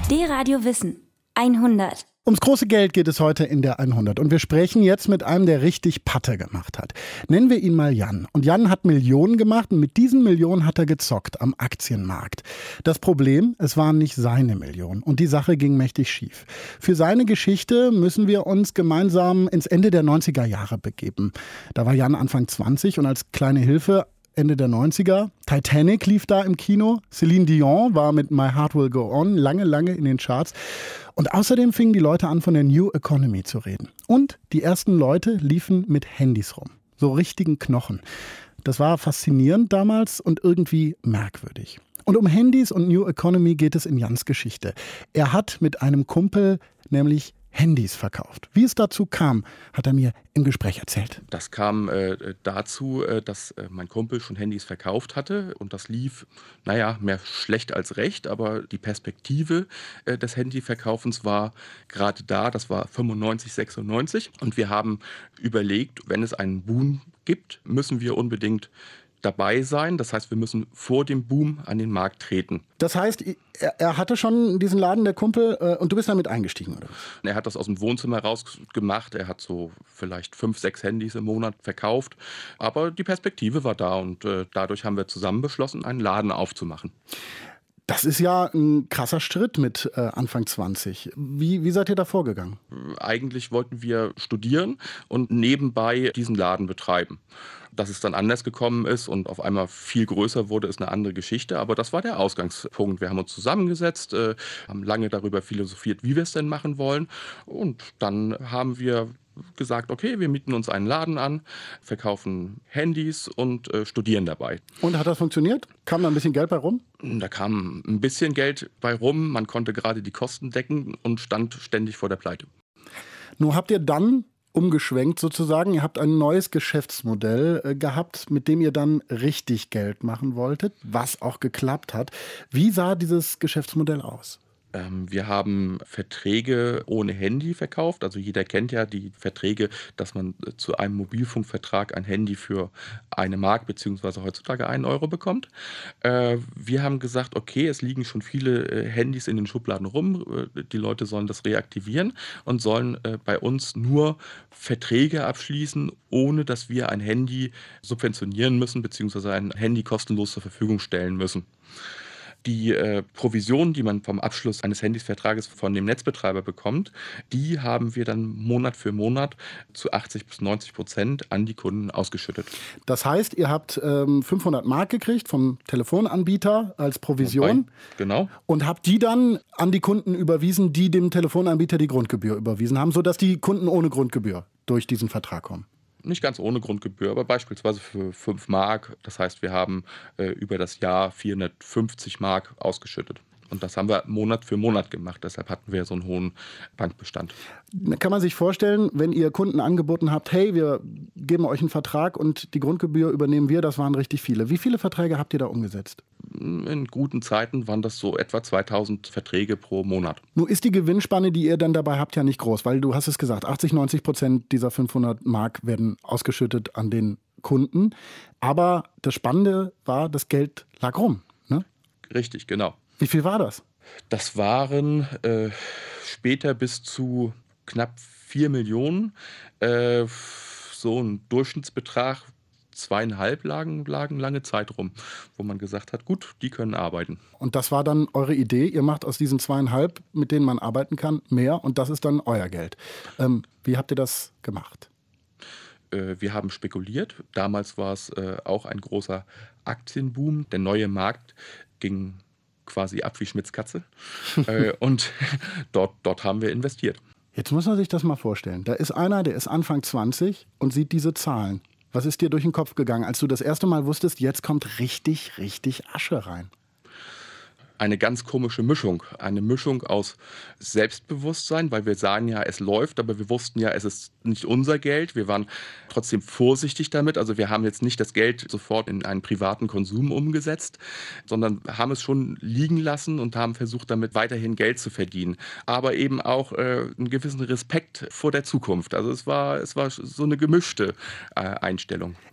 D-Radio Wissen 100. Ums große Geld geht es heute in der 100 und wir sprechen jetzt mit einem, der richtig Patte gemacht hat. Nennen wir ihn mal Jan. Und Jan hat Millionen gemacht und mit diesen Millionen hat er gezockt am Aktienmarkt. Das Problem, es waren nicht seine Millionen und die Sache ging mächtig schief. Für seine Geschichte müssen wir uns gemeinsam ins Ende der 90er Jahre begeben. Da war Jan Anfang 20 und als kleine Hilfe Ende der 90er. Titanic lief da im Kino. Celine Dion war mit My Heart Will Go On lange in den Charts. Und außerdem fingen die Leute an, von der New Economy zu reden. Und die ersten Leute liefen mit Handys rum. So richtigen Knochen. Das war faszinierend damals und irgendwie merkwürdig. Und um Handys und New Economy geht es in Jans Geschichte. Er hat mit einem Kumpel nämlich Handys verkauft. Wie es dazu kam, hat er mir im Gespräch erzählt. Das kam dazu, dass mein Kumpel schon Handys verkauft hatte und das lief, mehr schlecht als recht, aber die Perspektive des Handyverkaufens war gerade da, das war 95, 96 und wir haben überlegt, wenn es einen Boom gibt, müssen wir unbedingt dabei sein. Das heißt, wir müssen vor dem Boom an den Markt treten. Das heißt, er hatte schon diesen Laden, der Kumpel, und du bist damit eingestiegen, oder? Er hat das aus dem Wohnzimmer rausgemacht. Er hat so vielleicht 5, 6 Handys im Monat verkauft. Aber die Perspektive war da und dadurch haben wir zusammen beschlossen, einen Laden aufzumachen. Das ist ja ein krasser Schritt mit Anfang 20. Wie seid ihr da vorgegangen? Eigentlich wollten wir studieren und nebenbei diesen Laden betreiben. Dass es dann anders gekommen ist und auf einmal viel größer wurde, ist eine andere Geschichte. Aber das war der Ausgangspunkt. Wir haben uns zusammengesetzt, haben lange darüber philosophiert, wie wir es denn machen wollen. Und dann haben wir gesagt, okay, wir mieten uns einen Laden an, verkaufen Handys und studieren dabei. Und hat das funktioniert? Kam da ein bisschen Geld bei rum? Da kam ein bisschen Geld bei rum. Man konnte gerade die Kosten decken und stand ständig vor der Pleite. Nun habt ihr dann umgeschwenkt sozusagen. Ihr habt ein neues Geschäftsmodell gehabt, mit dem ihr dann richtig Geld machen wolltet, was auch geklappt hat. Wie sah dieses Geschäftsmodell aus? Wir haben Verträge ohne Handy verkauft. Also jeder kennt ja die Verträge, dass man zu einem Mobilfunkvertrag ein Handy für 1 Mark bzw. heutzutage 1 Euro bekommt. Wir haben gesagt, okay, es liegen schon viele Handys in den Schubladen rum. Die Leute sollen das reaktivieren und sollen bei uns nur Verträge abschließen, ohne dass wir ein Handy subventionieren müssen bzw. ein Handy kostenlos zur Verfügung stellen müssen. Die Provision, die man vom Abschluss eines Handysvertrages von dem Netzbetreiber bekommt, die haben wir dann Monat für Monat zu 80-90% an die Kunden ausgeschüttet. Das heißt, ihr habt 500 Mark gekriegt vom Telefonanbieter als Provision. Genau. Und habt die dann an die Kunden überwiesen, die dem Telefonanbieter die Grundgebühr überwiesen haben, sodass die Kunden ohne Grundgebühr durch diesen Vertrag kommen. Nicht ganz ohne Grundgebühr, aber beispielsweise für 5 Mark. Das heißt, wir haben über das Jahr 450 Mark ausgeschüttet. Und das haben wir Monat für Monat gemacht. Deshalb hatten wir so einen hohen Bankbestand. Kann man sich vorstellen, wenn ihr Kunden angeboten habt, hey, wir geben euch einen Vertrag und die Grundgebühr übernehmen wir, das waren richtig viele. Wie viele Verträge habt ihr da umgesetzt? In guten Zeiten waren das so etwa 2000 Verträge pro Monat. Nun ist die Gewinnspanne, die ihr dann dabei habt, ja nicht groß, weil du hast es gesagt, 80-90% dieser 500 Mark werden ausgeschüttet an den Kunden. Aber das Spannende war, das Geld lag rum, ne? Richtig, genau. Wie viel war das? Das waren später bis zu knapp 4 Millionen. So ein Durchschnittsbetrag, 2,5 lagen lange Zeit rum, wo man gesagt hat, gut, die können arbeiten. Und das war dann eure Idee, ihr macht aus diesen 2,5, mit denen man arbeiten kann, mehr und das ist dann euer Geld. Wie habt ihr das gemacht? Wir haben spekuliert. Damals war es auch ein großer Aktienboom. Der neue Markt ging quasi ab wie Schmitz Katze. Und dort haben wir investiert. Jetzt muss man sich das mal vorstellen. Da ist einer, der ist Anfang 20 und sieht diese Zahlen. Was ist dir durch den Kopf gegangen, als du das erste Mal wusstest, jetzt kommt richtig Asche rein? Eine ganz komische Mischung. Eine Mischung aus Selbstbewusstsein, weil wir sahen ja, es läuft, aber wir wussten ja, es ist nicht unser Geld. Wir waren trotzdem vorsichtig damit. Also wir haben jetzt nicht das Geld sofort in einen privaten Konsum umgesetzt, sondern haben es schon liegen lassen und haben versucht, damit weiterhin Geld zu verdienen. Aber eben auch einen gewissen Respekt vor der Zukunft. Also es war so eine gemischte Einstellung.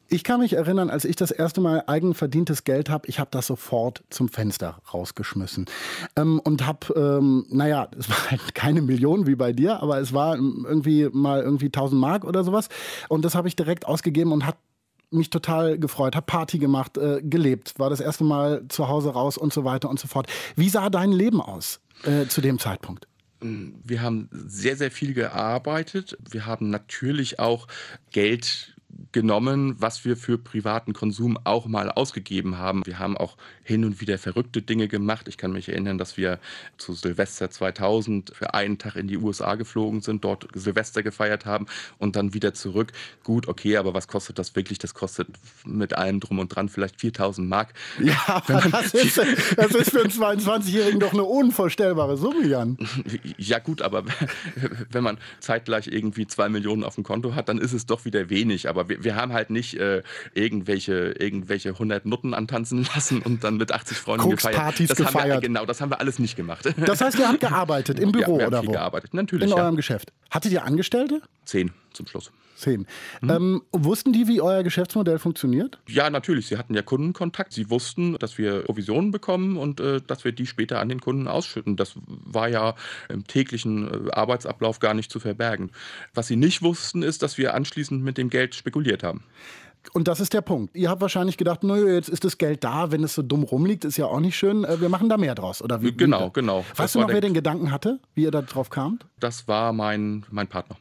Ich kann mich erinnern, als ich das erste Mal eigenverdientes Geld habe, ich habe das sofort zum Fenster rausgeschmissen. Und habe, es war halt keine Million wie bei dir, aber es war irgendwie 1000 Mark oder sowas. Und das habe ich direkt ausgegeben und hat mich total gefreut, habe Party gemacht, gelebt, war das erste Mal zu Hause raus und so weiter und so fort. Wie sah dein Leben aus zu dem Zeitpunkt? Wir haben sehr, sehr viel gearbeitet. Wir haben natürlich auch Geld genommen, was wir für privaten Konsum auch mal ausgegeben haben. Wir haben auch hin und wieder verrückte Dinge gemacht. Ich kann mich erinnern, dass wir zu Silvester 2000 für einen Tag in die USA geflogen sind, dort Silvester gefeiert haben und dann wieder zurück. Gut, okay, aber was kostet das wirklich? Das kostet mit allem drum und dran vielleicht 4.000 Mark. Ja, das ist für einen 22-Jährigen doch eine unvorstellbare Summe, Jan. Ja gut, aber wenn man zeitgleich irgendwie 2 Millionen auf dem Konto hat, dann ist es doch wieder wenig. Aber wir haben halt nicht irgendwelche 100 Nutten antanzen lassen und dann mit 80 Freunden gefeiert. Genau, das haben wir alles nicht gemacht. Das heißt, ihr habt gearbeitet im Büro wir haben oder viel wo? Gearbeitet, natürlich. In eurem Geschäft. Hattet ihr Angestellte? 10 zum Schluss. 10. Wussten die, wie euer Geschäftsmodell funktioniert? Ja, natürlich. Sie hatten ja Kundenkontakt. Sie wussten, dass wir Provisionen bekommen und dass wir die später an den Kunden ausschütten. Das war ja im täglichen Arbeitsablauf gar nicht zu verbergen. Was sie nicht wussten, ist, dass wir anschließend mit dem Geld spekuliert haben. Und das ist der Punkt. Ihr habt wahrscheinlich gedacht, naja, jetzt ist das Geld da, wenn es so dumm rumliegt, ist ja auch nicht schön. Wir machen da mehr draus. Oder wie? Genau. Weißt du noch, wer den Gedanken hatte, wie ihr da drauf kamt? Das war mein Partner.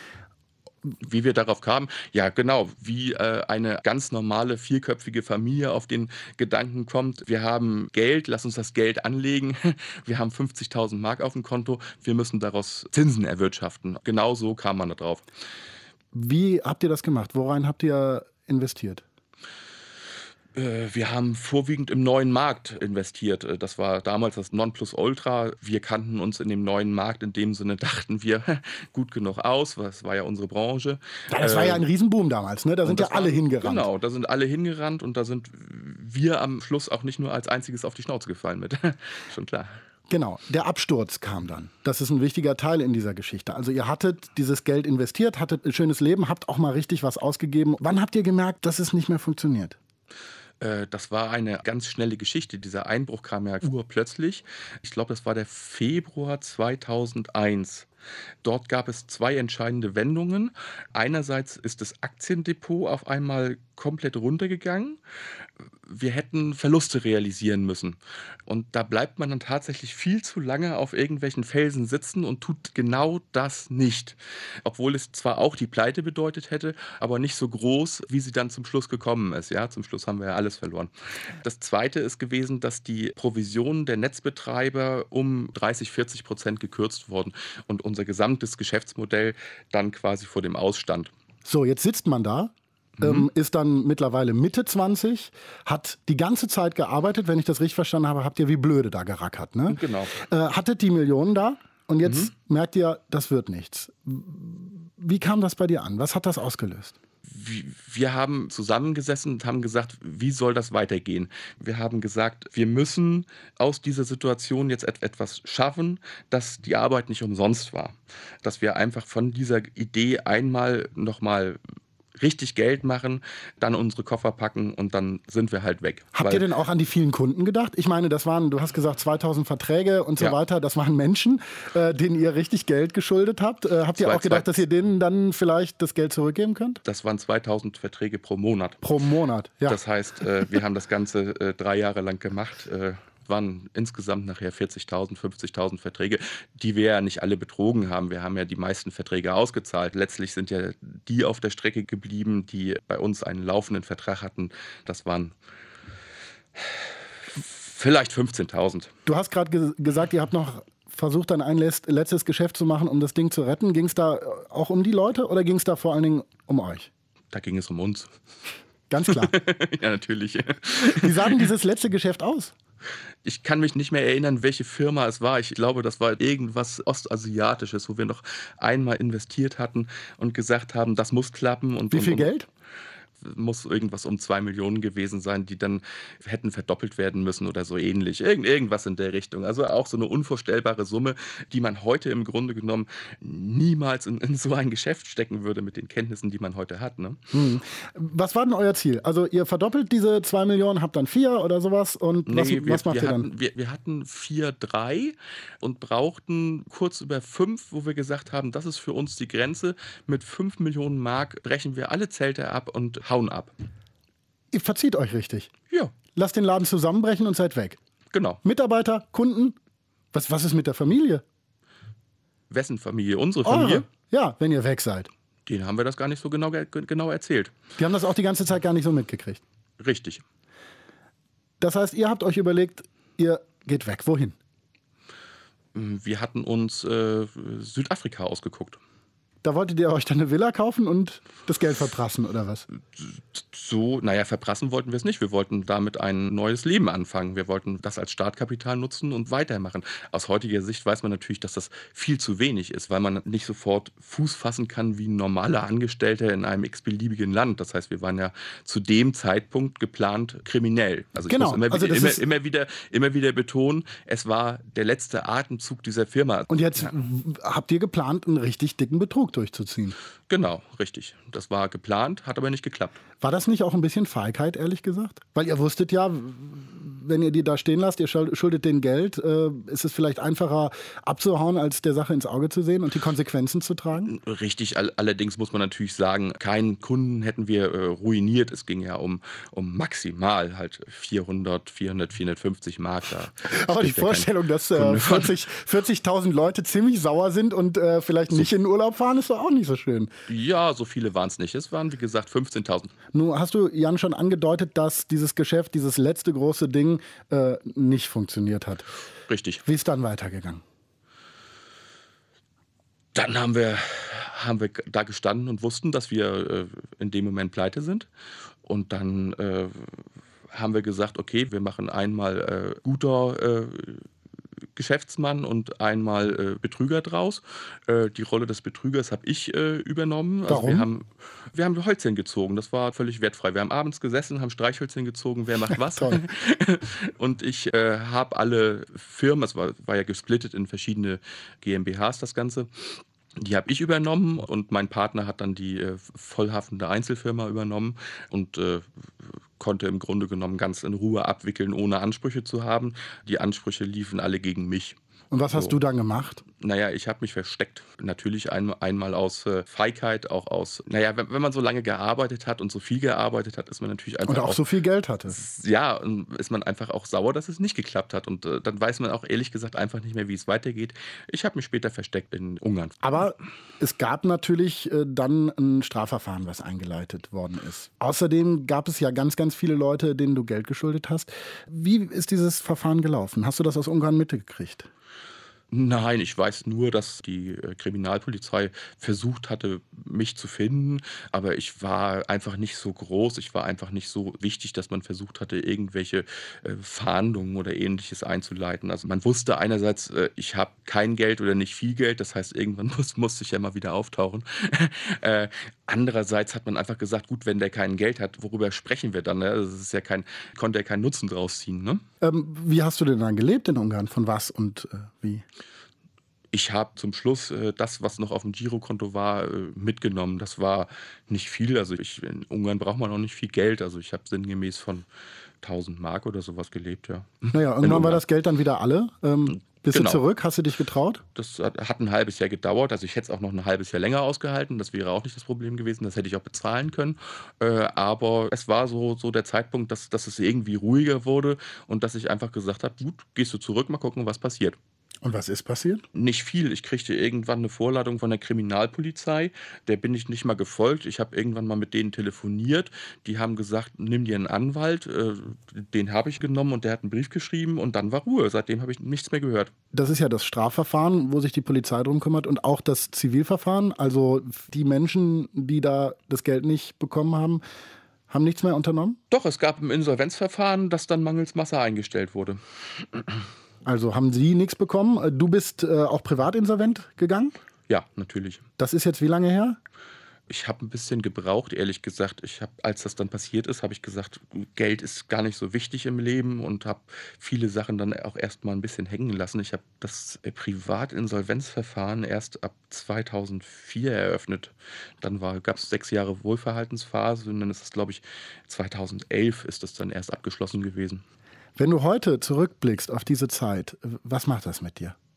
Wie wir darauf kamen? Ja, genau, wie eine ganz normale vierköpfige Familie auf den Gedanken kommt. Wir haben Geld, lass uns das Geld anlegen. Wir haben 50.000 Mark auf dem Konto, wir müssen daraus Zinsen erwirtschaften. Genau so kam man da drauf. Wie habt ihr das gemacht? Worein habt ihr investiert? Wir haben vorwiegend im neuen Markt investiert. Das war damals das Nonplusultra. Wir kannten uns in dem neuen Markt, in dem Sinne dachten wir gut genug aus. Das war ja unsere Branche. Ja, das war ja ein Riesenboom damals, ne? Da sind ja alle hingerannt. Genau, da sind alle hingerannt und da sind wir am Schluss auch nicht nur als einziges auf die Schnauze gefallen mit. Schon klar. Genau, der Absturz kam dann. Das ist ein wichtiger Teil in dieser Geschichte. Also ihr hattet dieses Geld investiert, hattet ein schönes Leben, habt auch mal richtig was ausgegeben. Wann habt ihr gemerkt, dass es nicht mehr funktioniert? Das war eine ganz schnelle Geschichte. Dieser Einbruch kam ja urplötzlich. Ich glaube, das war der Februar 2001. Dort gab es 2 entscheidende Wendungen. Einerseits ist das Aktiendepot auf einmal komplett runtergegangen. Wir hätten Verluste realisieren müssen. Und da bleibt man dann tatsächlich viel zu lange auf irgendwelchen Felsen sitzen und tut genau das nicht. Obwohl es zwar auch die Pleite bedeutet hätte, aber nicht so groß, wie sie dann zum Schluss gekommen ist. Ja, zum Schluss haben wir ja alles verloren. Das Zweite ist gewesen, dass die Provisionen der Netzbetreiber um 30-40% gekürzt wurden und unser gesamtes Geschäftsmodell dann quasi vor dem Ausstand. So, jetzt sitzt man da. Ist dann mittlerweile Mitte 20, hat die ganze Zeit gearbeitet, wenn ich das richtig verstanden habe, habt ihr wie blöde da gerackert, ne? Genau. Hattet die Millionen da und jetzt merkt ihr, das wird nichts. Wie kam das bei dir an? Was hat das ausgelöst? Wir haben zusammengesessen und haben gesagt, wie soll das weitergehen? Wir haben gesagt, wir müssen aus dieser Situation jetzt etwas schaffen, dass die Arbeit nicht umsonst war. Dass wir einfach von dieser Idee einmal nochmal richtig Geld machen, dann unsere Koffer packen und dann sind wir halt weg. Habt ihr denn auch an die vielen Kunden gedacht? Ich meine, das waren, du hast gesagt, 2000 Verträge und so weiter. Das waren Menschen, denen ihr richtig Geld geschuldet habt. Habt ihr auch gedacht, dass ihr denen dann vielleicht das Geld zurückgeben könnt? Das waren 2000 Verträge pro Monat. Pro Monat, ja. Das heißt, wir haben das Ganze 3 Jahre lang gemacht. Waren insgesamt nachher 40.000, 50.000 Verträge, die wir ja nicht alle betrogen haben. Wir haben ja die meisten Verträge ausgezahlt. Letztlich sind ja die auf der Strecke geblieben, die bei uns einen laufenden Vertrag hatten. Das waren vielleicht 15.000. Du hast gerade gesagt, ihr habt noch versucht, dann ein letztes Geschäft zu machen, um das Ding zu retten. Ging es da auch um die Leute oder ging es da vor allen Dingen um euch? Da ging es um uns. Ganz klar. Ja, natürlich. Wie sah denn dieses letzte Geschäft aus? Ich kann mich nicht mehr erinnern, welche Firma es war. Ich glaube, das war irgendwas Ostasiatisches, wo wir noch einmal investiert hatten und gesagt haben, das muss klappen. Und Wie viel Geld? muss irgendwas um 2 Millionen gewesen sein, die dann hätten verdoppelt werden müssen oder so ähnlich. Irgendwas in der Richtung. Also auch so eine unvorstellbare Summe, die man heute im Grunde genommen niemals in so ein Geschäft stecken würde mit den Kenntnissen, die man heute hat. Ne? Was war denn euer Ziel? Also ihr verdoppelt diese 2 Millionen, habt dann 4 oder sowas und was macht ihr dann? Wir hatten 4,3 und brauchten kurz über 5, wo wir gesagt haben, das ist für uns die Grenze. Mit 5 Millionen Mark brechen wir alle Zelte ab und hauen ab. Ihr verzieht euch richtig. Ja, Lasst den Laden zusammenbrechen und seid weg. genau. Mitarbeiter, Kunden, was ist mit der Familie? Wessen Familie? Unsere Familie? Eure. Ja, wenn ihr weg seid. Denen haben wir das gar nicht so genau erzählt. Die haben das auch die ganze Zeit gar nicht so mitgekriegt. Richtig. Das heißt, ihr habt euch überlegt, ihr geht weg. Wohin? Wir hatten uns Südafrika ausgeguckt. Da wolltet ihr euch dann eine Villa kaufen und das Geld verprassen, oder was? So, naja, verprassen wollten wir es nicht. Wir wollten damit ein neues Leben anfangen. Wir wollten das als Startkapital nutzen und weitermachen. Aus heutiger Sicht weiß man natürlich, dass das viel zu wenig ist, weil man nicht sofort Fuß fassen kann wie ein normaler Angestellter in einem x-beliebigen Land. Das heißt, wir waren ja zu dem Zeitpunkt geplant kriminell. Also ich muss immer wieder betonen, es war der letzte Atemzug dieser Firma. Und jetzt habt ihr geplant, einen richtig dicken Betrug durchzuziehen. Genau, richtig. Das war geplant, hat aber nicht geklappt. War das nicht auch ein bisschen Feigheit, ehrlich gesagt? Weil ihr wusstet ja, wenn ihr die da stehen lasst, ihr schuldet denen Geld, ist es vielleicht einfacher abzuhauen, als der Sache ins Auge zu sehen und die Konsequenzen zu tragen? Richtig, allerdings muss man natürlich sagen, keinen Kunden hätten wir ruiniert. Es ging ja um maximal halt 450 Mark. Da aber die Vorstellung, dass 40.000 Leute ziemlich sauer sind und vielleicht nicht in den Urlaub fahren, ist doch auch nicht so schön. Ja, so viele waren es nicht. Es waren, wie gesagt, 15.000. Nun hast du, Jan, schon angedeutet, dass dieses Geschäft, dieses letzte große Ding, nicht funktioniert hat. Richtig. Wie ist dann weitergegangen? Dann haben wir da gestanden und wussten, dass wir in dem Moment pleite sind. Und dann haben wir gesagt, okay, wir machen einmal guter Geschäftsmann und einmal Betrüger draus. Die Rolle des Betrügers habe ich übernommen. Also warum? Wir haben Hölzchen gezogen. Das war völlig wertfrei. Wir haben abends gesessen, haben Streichhölzchen gezogen, wer macht was. Und ich habe alle Firmen, es war ja gesplittet in verschiedene GmbHs das Ganze, die habe ich übernommen und mein Partner hat dann die vollhaftende Einzelfirma übernommen und konnte im Grunde genommen ganz in Ruhe abwickeln, ohne Ansprüche zu haben. Die Ansprüche liefen alle gegen mich. Und was hast du dann gemacht? Naja, ich habe mich versteckt. Natürlich einmal aus Feigheit, auch aus, wenn man so lange gearbeitet hat und so viel gearbeitet hat, ist man natürlich einfach und auch so viel Geld hatte. Ja, ist man einfach auch sauer, dass es nicht geklappt hat. Und dann weiß man auch ehrlich gesagt einfach nicht mehr, wie es weitergeht. Ich habe mich später versteckt in Ungarn. Aber es gab natürlich dann ein Strafverfahren, was eingeleitet worden ist. Außerdem gab es ja ganz, ganz viele Leute, denen du Geld geschuldet hast. Wie ist dieses Verfahren gelaufen? Hast du das aus Ungarn mitgekriegt? Nein, ich weiß nur, dass die Kriminalpolizei versucht hatte, mich zu finden, aber ich war einfach nicht so groß, ich war einfach nicht so wichtig, dass man versucht hatte, irgendwelche Fahndungen oder Ähnliches einzuleiten. Also man wusste einerseits, ich habe kein Geld oder nicht viel Geld, das heißt, irgendwann musste ich ja mal wieder auftauchen. Andererseits hat man einfach gesagt, gut, wenn der kein Geld hat, worüber sprechen wir dann? Ne? Das ist ja konnte er keinen Nutzen draus ziehen. Ne? Wie hast du denn dann gelebt in Ungarn? Von was und wie? Ich habe zum Schluss das, was noch auf dem Girokonto war, mitgenommen. Das war nicht viel. Also in Ungarn braucht man auch nicht viel Geld. Also ich habe sinngemäß von 1.000 Mark oder sowas gelebt, ja. Naja, irgendwann war das Geld dann wieder alle. Bist du zurück? Hast du dich getraut? Das hat ein halbes Jahr gedauert. Also ich hätte es auch noch ein halbes Jahr länger ausgehalten. Das wäre auch nicht das Problem gewesen. Das hätte ich auch bezahlen können. Aber es war so der Zeitpunkt, dass es irgendwie ruhiger wurde und dass ich einfach gesagt habe, gut, gehst du zurück, mal gucken, was passiert. Und was ist passiert? Nicht viel. Ich kriegte irgendwann eine Vorladung von der Kriminalpolizei. Der bin ich nicht mal gefolgt. Ich habe irgendwann mal mit denen telefoniert. Die haben gesagt, nimm dir einen Anwalt. Den habe ich genommen und der hat einen Brief geschrieben und dann war Ruhe. Seitdem habe ich nichts mehr gehört. Das ist ja das Strafverfahren, wo sich die Polizei drum kümmert und auch das Zivilverfahren. Also die Menschen, die da das Geld nicht bekommen haben nichts mehr unternommen? Doch, es gab ein Insolvenzverfahren, das dann mangels Masse eingestellt wurde. Also haben Sie nichts bekommen? Du bist auch privat insolvent gegangen? Ja, natürlich. Das ist jetzt wie lange her? Ich habe ein bisschen gebraucht, ehrlich gesagt. Als das dann passiert ist, habe ich gesagt, Geld ist gar nicht so wichtig im Leben und habe viele Sachen dann auch erst mal ein bisschen hängen lassen. Ich habe das Privatinsolvenzverfahren erst ab 2004 eröffnet. Dann gab es 6 Jahre Wohlverhaltensphase und dann ist es, glaube ich, 2011 ist das dann erst abgeschlossen gewesen. Wenn du heute zurückblickst auf diese Zeit, was macht das mit dir?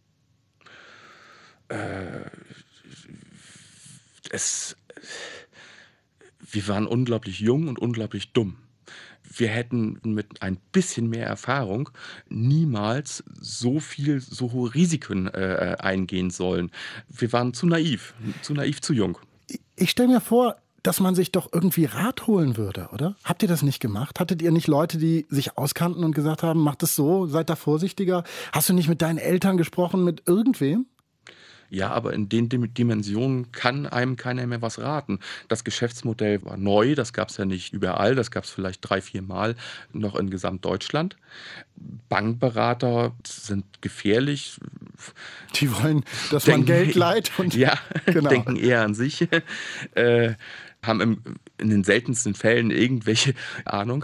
Wir waren unglaublich jung und unglaublich dumm. Wir hätten mit ein bisschen mehr Erfahrung niemals so hohe Risiken eingehen sollen. Wir waren zu naiv, zu jung. Ich stelle mir vor, dass man sich doch irgendwie Rat holen würde, oder? Habt ihr das nicht gemacht? Hattet ihr nicht Leute, die sich auskannten und gesagt haben, macht es so, seid da vorsichtiger? Hast du nicht mit deinen Eltern gesprochen, mit irgendwem? Ja, aber in den Dimensionen kann einem keiner mehr was raten. Das Geschäftsmodell war neu, das gab es ja nicht überall, das gab es vielleicht 3-4 Mal noch in Gesamtdeutschland. Bankberater sind gefährlich. Die wollen, dass man Geld leiht. Und ja, genau. Denken eher an sich. Haben in den seltensten Fällen irgendwelche Ahnung.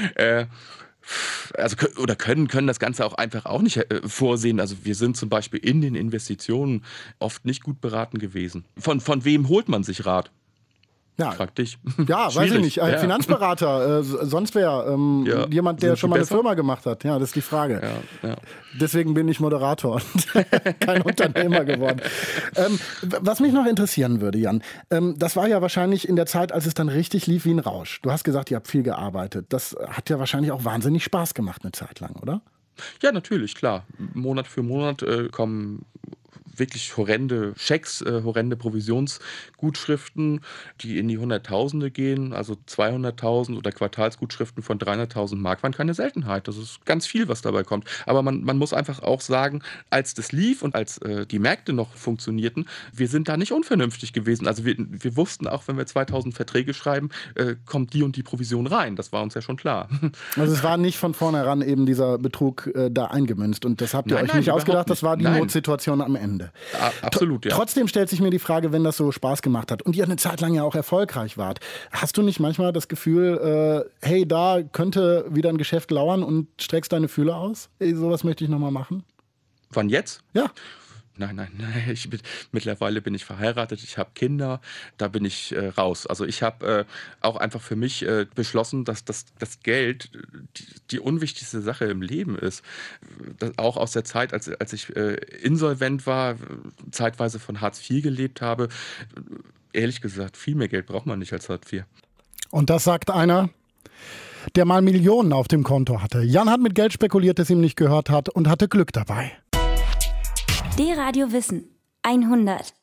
Können das Ganze auch einfach auch nicht vorsehen. Also wir sind zum Beispiel in den Investitionen oft nicht gut beraten gewesen. Von wem holt man sich Rat? Ja, frag dich. Ja, weiß ich nicht. Ja. Finanzberater, sonst wer. Jemand, der schon mal eine Firma gemacht hat. Ja, das ist die Frage. Ja. Deswegen bin ich Moderator und kein Unternehmer geworden. Was mich noch interessieren würde, Jan, das war ja wahrscheinlich in der Zeit, als es dann richtig lief wie ein Rausch. Du hast gesagt, ihr habt viel gearbeitet. Das hat ja wahrscheinlich auch wahnsinnig Spaß gemacht eine Zeit lang, oder? Ja, natürlich, klar. Monat für Monat kommen wirklich horrende Schecks, horrende Provisionsgutschriften, die in die Hunderttausende gehen, also 200.000 oder Quartalsgutschriften von 300.000 Mark waren keine Seltenheit. Das ist ganz viel, was dabei kommt. Aber man muss einfach auch sagen, als das lief und als die Märkte noch funktionierten, wir sind da nicht unvernünftig gewesen. Also wir wussten auch, wenn wir 2.000 Verträge schreiben, kommt die und die Provision rein. Das war uns ja schon klar. Also es war nicht von vornherein eben dieser Betrug da eingemünzt und das habt ihr euch nicht ausgedacht, das war die Notsituation am Ende. Absolut, ja. Trotzdem stellt sich mir die Frage, wenn das so Spaß gemacht hat und ihr eine Zeit lang ja auch erfolgreich wart, hast du nicht manchmal das Gefühl, hey, da könnte wieder ein Geschäft lauern und streckst deine Fühler aus? Ey, sowas möchte ich nochmal machen. Wann jetzt? Ja. Nein. Mittlerweile bin ich verheiratet, ich habe Kinder, da bin ich raus. Also ich habe auch einfach für mich beschlossen, dass das Geld die unwichtigste Sache im Leben ist. Das auch aus der Zeit, als ich insolvent war, zeitweise von Hartz IV gelebt habe. Ehrlich gesagt, viel mehr Geld braucht man nicht als Hartz IV. Und das sagt einer, der mal Millionen auf dem Konto hatte. Jan hat mit Geld spekuliert, das ihm nicht gehört hat und hatte Glück dabei. D-Radio Wissen 100.